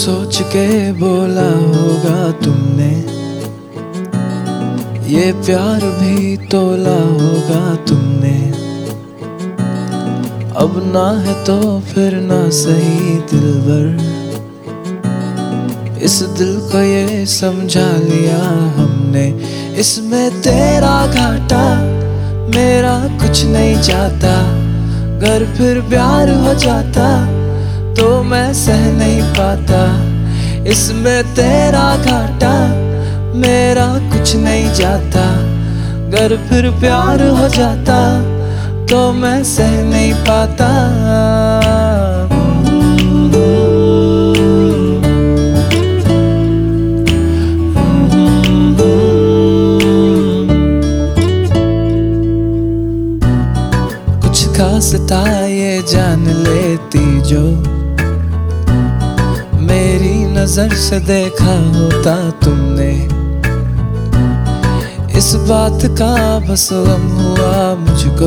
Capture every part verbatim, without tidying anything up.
सोच के बोला होगा तुमने, ये प्यार भी तोला होगा तुमने। अब ना है तो फिर ना सही दिलबर, इस दिल को ये समझा लिया हमने। इसमें तेरा घाटा मेरा कुछ नहीं जाता, अगर फिर प्यार हो जाता तो मैं सह नहीं पाता। इसमें तेरा घाटा मेरा कुछ नहीं जाता, अगर फिर प्यार हो जाता तो मैं सह नहीं पाता। कुछ खास था ये जान लेती जो, मेरी नजर से देखा होता तुमने। इस बात का बस गम हुआ मुझको,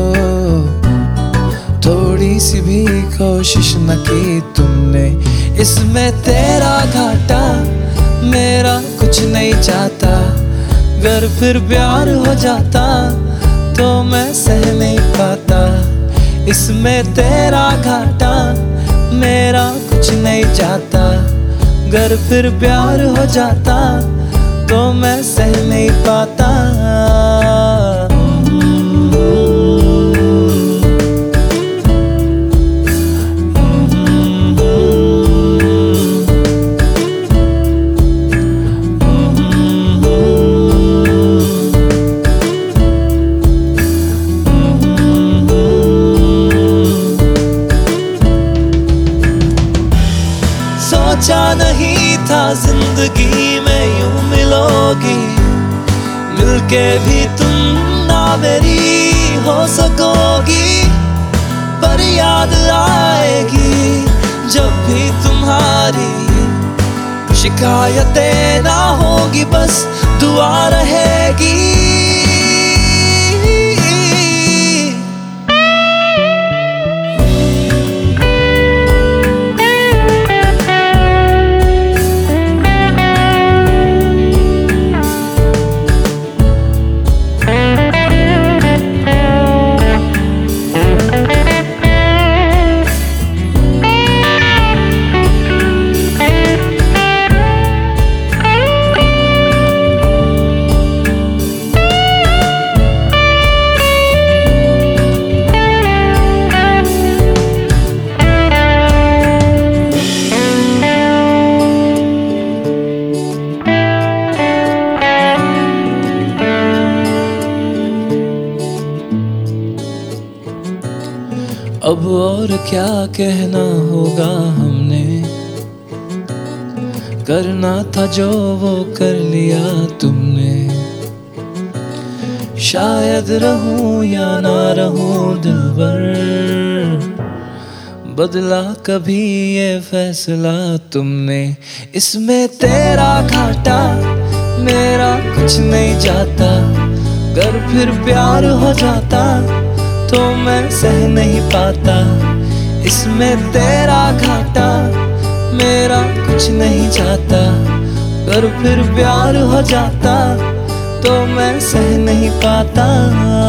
थोड़ी सी भी कोशिश न की तुमने। इसमें तेरा घाटा मेरा कुछ नहीं जाता, अगर फिर प्यार हो जाता तो मैं सह नहीं पाता। इसमें तेरा घाटा मेरा कुछ नहीं जाता, अगर फिर प्यार हो जाता तो मैं सह नहीं पाता। सोचा नहीं था जिंदगी में यूं मिलोगी, मिलके भी तुम ना मेरी हो सकोगी। पर याद आएगी जब भी तुम्हारी, शिकायतें ना होगी बस दुआ रहेगी। अब और क्या कहना होगा हमने, करना था जो वो कर लिया तुमने। शायद रहूं या ना रहूं दिलबर, बदला कभी ये फैसला तुमने। इसमें तेरा घाटा मेरा कुछ नहीं जाता, अगर फिर प्यार हो जाता तो मैं सह नहीं पाता। इसमें तेरा घाटा मेरा कुछ नहीं जाता, अगर फिर प्यार हो जाता तो मैं सह नहीं पाता।